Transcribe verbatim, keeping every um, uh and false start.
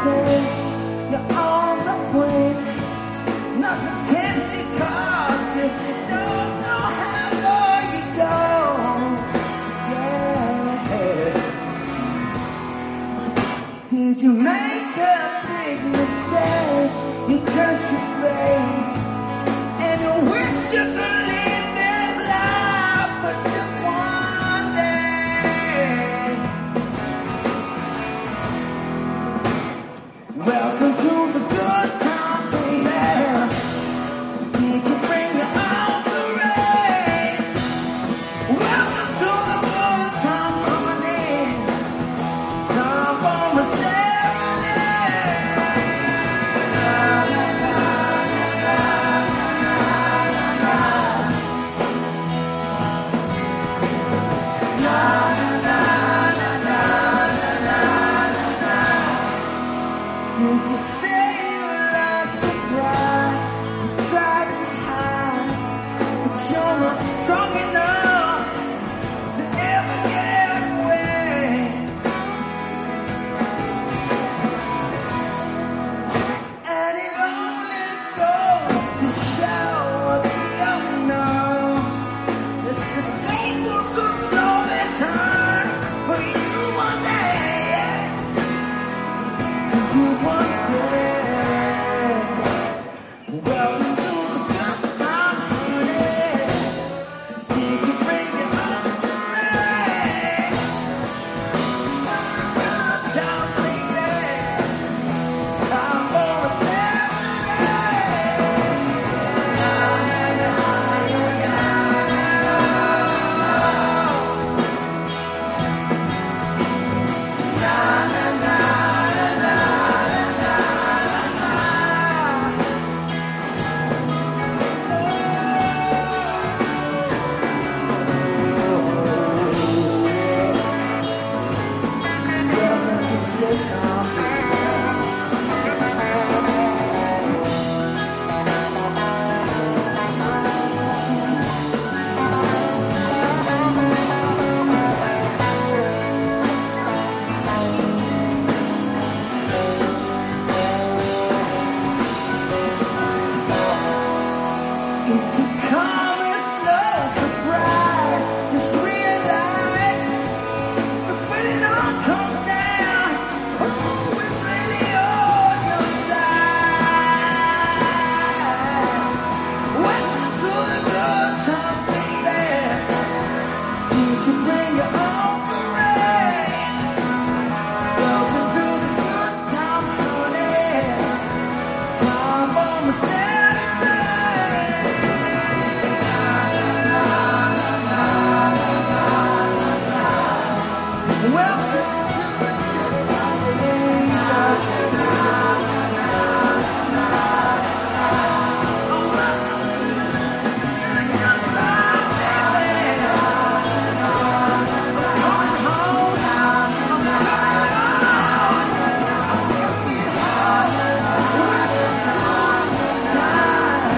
stay. You're on the brink, not to tempt you 'cause you don't know how far you go. Yeah. Did you make a big mistake? You cursed your face and you wish you could live this life for just one day. Welcome to the good time, baby. Did you bring your own parade? Welcome to the good time coming in. Time for a did you say you lost your pride? You tried to hide, but you're not strong enough to ever get away. And it only goes to show what we all know, that the tables will slowly turn for you one day. You one day. Welcome to the good time, honey. Did you bring it on the rain? Good time, baby. It's time for a welcome to the good time, it should come as no surprise. Just realize that when it all comes down, who is really on your side? Welcome to the good time, baby. Did you bring your own parade? Welcome to the good time, honey. Time for a welcome to the good time, oh, welcome to the good time, baby. I'm coming home. I'm coming home. I'm coming home. Welcome to the good time.